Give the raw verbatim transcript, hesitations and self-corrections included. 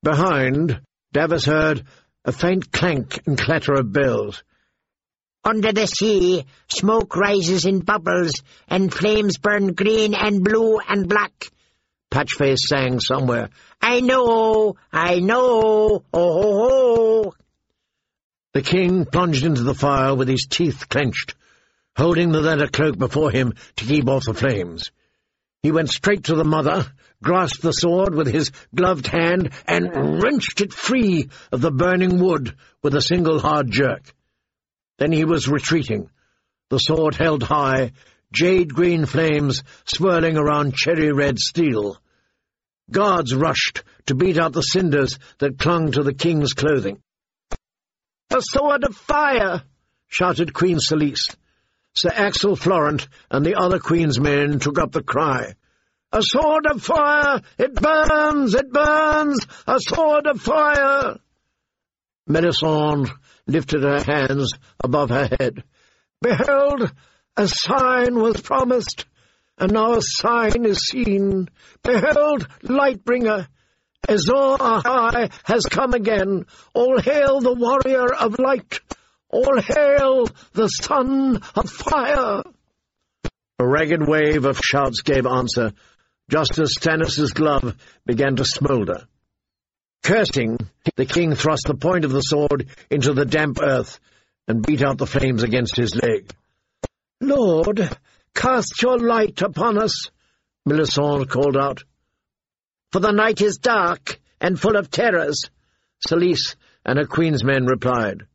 Behind, Davos heard a faint clank and clatter of bells. Under the sea, smoke rises in bubbles, and flames burn green and blue and black, Patchface sang somewhere. I know, I know, oh, ho, ho. The king plunged into the fire with his teeth clenched, holding the leather cloak before him to keep off the flames. He went straight to the mother, grasped the sword with his gloved hand, and wrenched it free of the burning wood with a single hard jerk. Then he was retreating, the sword held high, jade-green flames swirling around cherry-red steel. Guards rushed to beat out the cinders that clung to the king's clothing. "A sword of fire!" shouted Queen Selyse. Sir Axel Florent and the other queen's men took up the cry. "A sword of fire! It burns! It burns! A sword of fire!" Melisande lifted her hands above her head. "Behold, a sign was promised, and now a sign is seen. Behold, Lightbringer! Azor Ahai has come again. All hail the warrior of light! All hail the son of fire!" A ragged wave of shouts gave answer, just as Stannis' glove began to smoulder. Cursing, the king thrust the point of the sword into the damp earth and beat out the flames against his leg. "Lord, cast your light upon us," Melisande called out. "For the night is dark and full of terrors," Selyse and her queen's men replied.